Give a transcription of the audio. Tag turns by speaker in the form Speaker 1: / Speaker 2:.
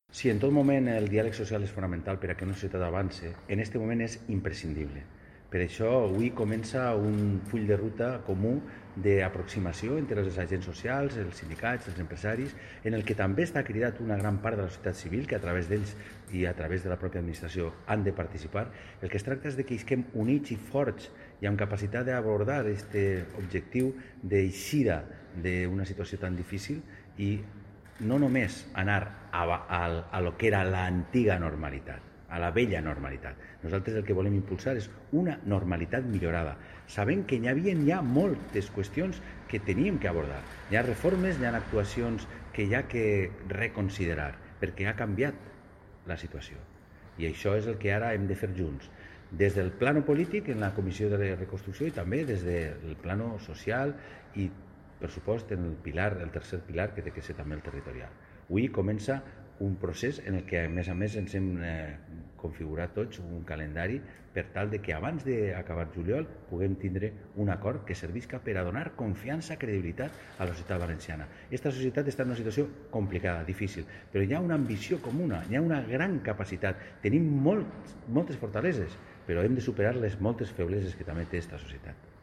Speaker 1: Si en tot moment el diàleg social és fonamental per a que una societat avance, en aquest moment és imprescindible. Per això avui comença un full de ruta comú d'aproximació entre els agents socials, els sindicats, els empresaris, en el que també està cridat una gran part de la societat civil, que a través d'ells i a través de la pròpia administració han de participar. El que es tracta és de que isquem units i forts i amb capacitat d'abordar aquest objectiu d'eixida d'una situació tan difícil i no només anar a lo que era l'antiga normalitat, a la vella normalitat. Nosaltres el que volem impulsar és una normalitat millorada, sabent que hi havia ja moltes qüestions que teníem que abordar. Hi ha reformes, hi ha actuacions que hi ha que reconsiderar, perquè ha canviat la situació. I això és el que ara hem de fer junts, des del plano polític en la Comissió de Reconstrucció i també des del plano social i per supost en el tercer pilar que té que ser també el territorial. Avui comença un procés en el que a més ens hem configurat tots un calendari per tal de que abans d'acabar juliol puguem tindre un acord que servisca per a donar confiança, credibilitat a la societat valenciana. Aquesta societat està en una situació complicada, difícil, però hi ha una ambició comuna, hi ha una gran capacitat. Tenim moltes fortaleses, però hem de superar les moltes febleses que també té aquesta societat.